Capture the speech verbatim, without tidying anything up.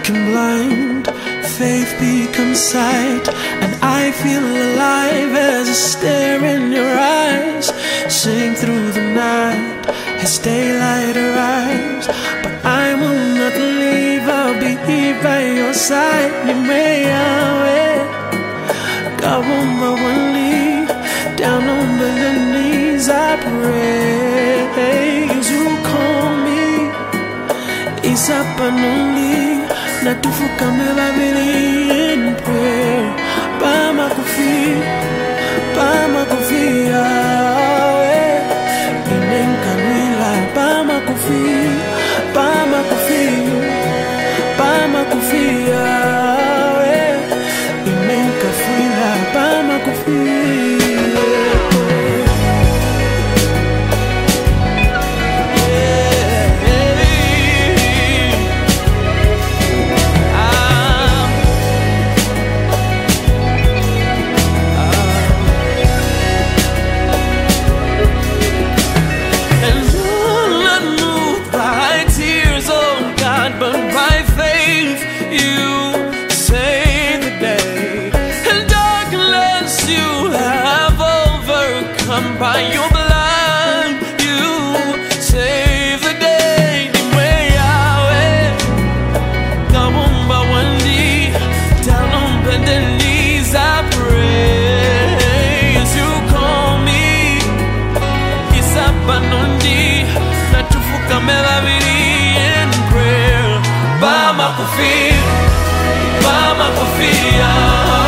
broken blind, faith becomes sight, and I feel alive as I stare in your eyes. Sing through the night as daylight arrives, but I will not leave, I'll be here by your side. You may away, God won't but one knee, down on the knees I pray. You call me, isa panoli, natufuka me babili in prayer. Bama kufi, bama kufi, ah, inen kanwila. Bama kufi, bama kufi, bama kufi, ah, inen kanwila. Bama kufi. By your blood, you save the day. Come on, by one knee, down on bended knees, I pray. As you call me, Isapanundi, natufuka melabiri in prayer. Bama kufi, Bama kufi.